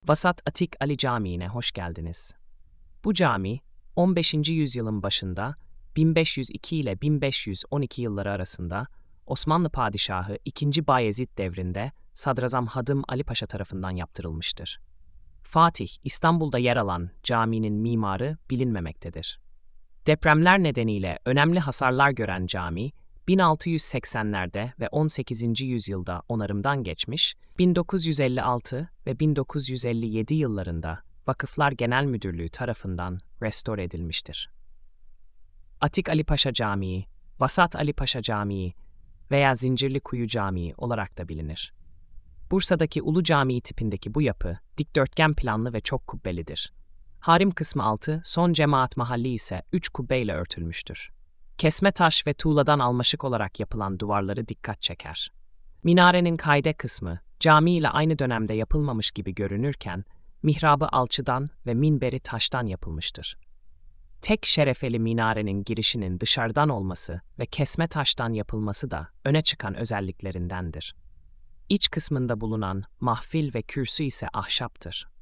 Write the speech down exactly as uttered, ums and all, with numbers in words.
Vasat Atik Ali Camii'ne hoş geldiniz. Bu cami, on beşinci yüzyılın başında bin beş yüz iki ile bin beş yüz on iki yılları arasında Osmanlı Padişahı ikinci. Bayezid devrinde Sadrazam Hadım Ali Paşa tarafından yaptırılmıştır. Fatih, İstanbul'da yer alan caminin mimarı bilinmemektedir. Depremler nedeniyle önemli hasarlar gören cami, bin altı yüz seksenlerde ve on sekizinci yüzyılda onarımdan geçmiş, bin dokuz yüz elli altı ve bin dokuz yüz elli yedi yıllarında Vakıflar Genel Müdürlüğü tarafından restore edilmiştir. Atik Ali Paşa Camii, Vasat Ali Paşa Camii veya Zincirlikuyu Camii olarak da bilinir. Bursa'daki Ulu Camii tipindeki bu yapı, dikdörtgen planlı ve çok kubbelidir. Harim kısmı altı, son cemaat mahalli ise üç kubbeyle örtülmüştür. Kesme taş ve tuğladan almaşık olarak yapılan duvarları dikkat çeker. Minarenin kaide kısmı, cami ile aynı dönemde yapılmamış gibi görünürken, mihrabı alçıdan ve minberi taştan yapılmıştır. Tek şerefeli minarenin girişinin dışarıdan olması ve kesme taştan yapılması da öne çıkan özelliklerindendir. İç kısmında bulunan mahfil ve kürsü ise ahşaptır.